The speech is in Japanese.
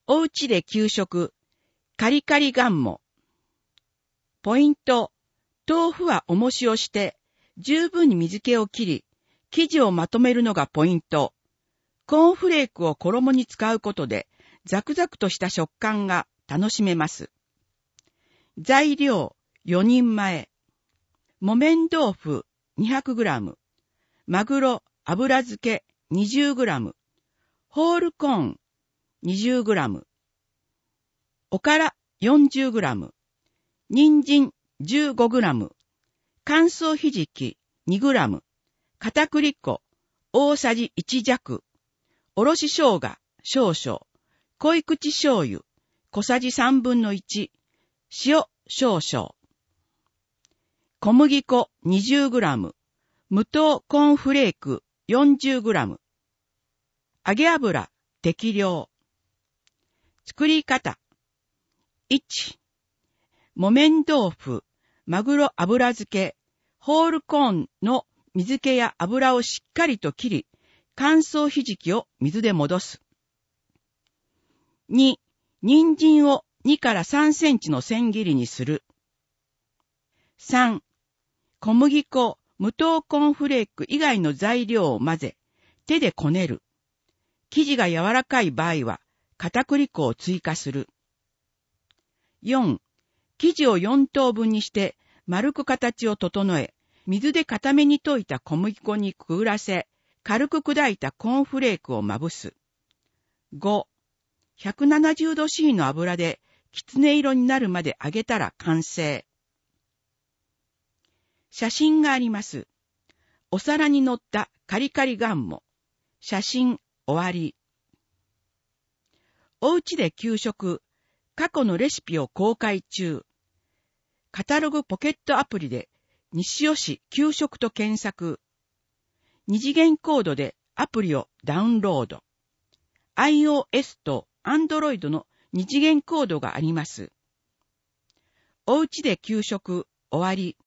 おうちで給食、カリカリガンモ。ポイント、豆腐は重しをして、十分に水気を切り、生地をまとめるのがポイント。コーンフレークを衣に使うことで、ザクザクとした食感が楽しめます。材料、4人前。木綿豆腐 200g、マグロ油漬け 20g、ホールコーン 20g、おから40g、人参 15g、乾燥ひじき 2g、片栗粉大さじ1弱、おろし生姜少々、濃い口醤油小さじ3分の1、塩少々、小麦粉 20g、無糖コーンフレーク 40g、揚げ油適量。作り方。1、木綿豆腐、マグロ油漬け、ホールコーンの水気や油をしっかりと切り、乾燥ひじきを水で戻す。2、人参を2から3センチの千切りにする。3、小麦粉、無糖コーンフレーク以外の材料を混ぜ、手でこねる。生地が柔らかい場合は、片栗粉を追加する。4、生地を4等分にして、丸く形を整え、水で固めに溶いた小麦粉にくぐらせ、軽く砕いたコーンフレークをまぶす。5、170度 C の油できつね色になるまで揚げたら完成。写真があります。お皿に乗ったカリカリガンモ。写真終わり。おうちで給食、過去のレシピを公開中。カタログポケットアプリで西尾市給食と検索。二次元コードでアプリをダウンロード。iOS と Android の二次元コードがあります。おうちで給食終わり。